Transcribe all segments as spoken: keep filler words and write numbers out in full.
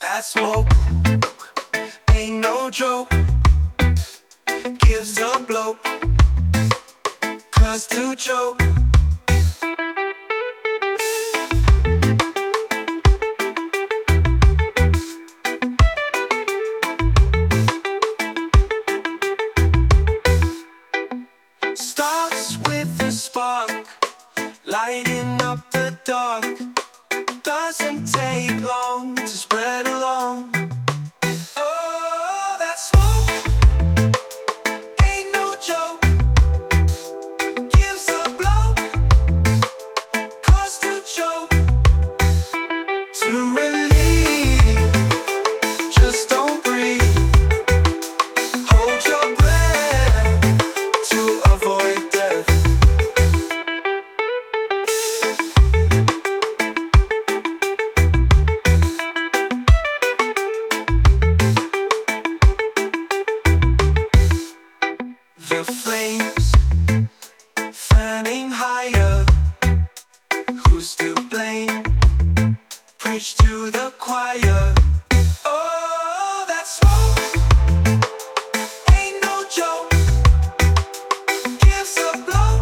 That smoke ain't no joke. Gives a blow, cause to choke. Starts with a spark, lighting up the dark. Doesn't take long to spread along. Oh, that smoke ain't no joke. Gives a blow, cause to choke. To relieve, just don't breathe. Hold your breath to avoid death. The flames fanning higher. Who's to blame? Preach to the choir. Oh, that smoke ain't no joke. Gives a blow,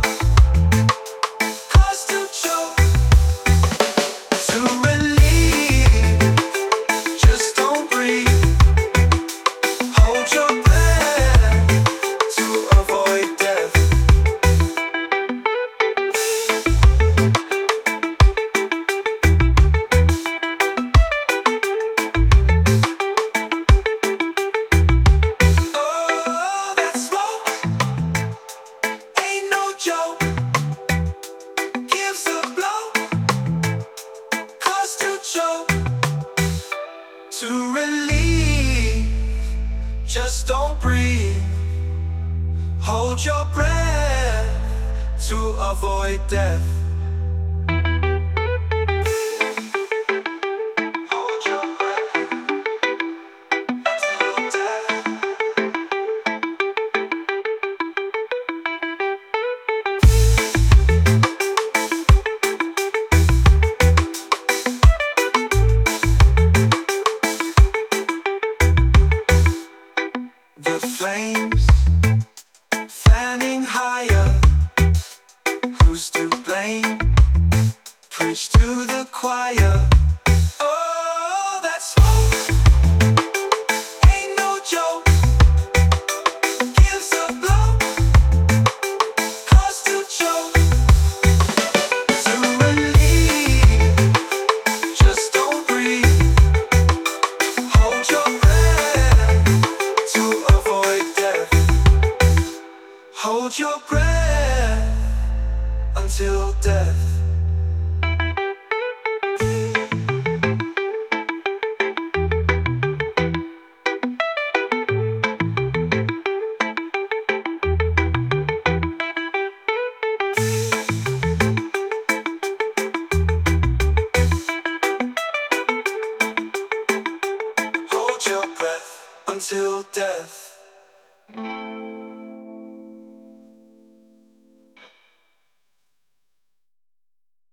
cause to choke. To relieve, just don't breathe. Hold your breath to avoid death. Oh, that smoke ain't no joke. Gives a blow, cause to choke. To relieve, just don't breathe. Hold your breath to avoid death. Hold your breath until death. The flames fanning higher. Who's to blame? Preach to the choir. Oh, that smoke ain't no joke. Gives a blow, cause to choke. To relieve, just don't breathe. Hold your breath to avoid death. Hold your breath until death. Hold your breath until death.